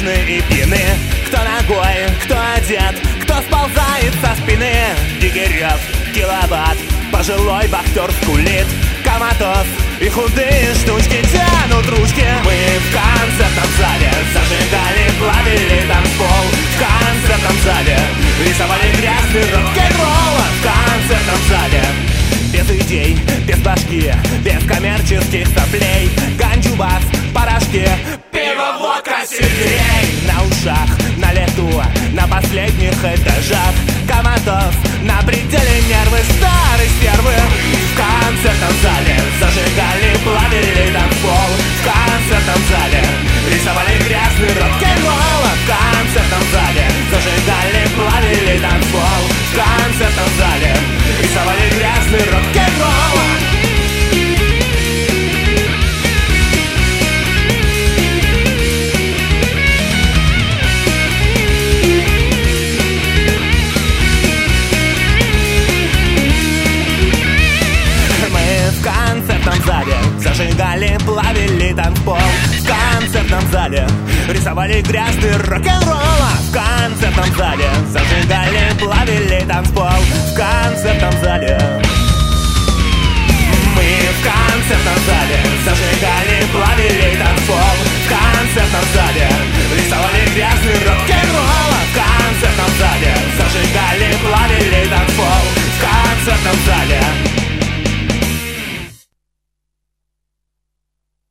и пьяны. Кто ногой, кто одет, кто сползает со спины. Дигерев, киловатт, пожилой вахтер скулит. Коматоз и худые штучки тянут ручки. Мы в концертном зале зажигали, плавили танцпол. В концертном зале рисовали грязный рок-н-ролл. В концертном зале без идей, без башки, без коммерческих соплей. Ганджубас, порошки, пиво, водка, сельдерей. На ушах, на лету, на последних этажах. Коматоз, на пределе нервы старой стервы. В концертном зале зажигали, плавили танцпол. В концертном зале рисовали грязный рок-н-ролл. В концертном зале зажигали, плавили танцпол. В концертном зале рисовали грязный рок-н-ролл. В концертном зале зажигали, плавили танцпол. В концертном зале рисовали грязный рок-н-ролл. В концертном зале зажигали, плавили танцпол. В концертном зале мы в концертном зале зажигали, плавили танцпол. В концертном зале рисовали грязный рок-н-ролл.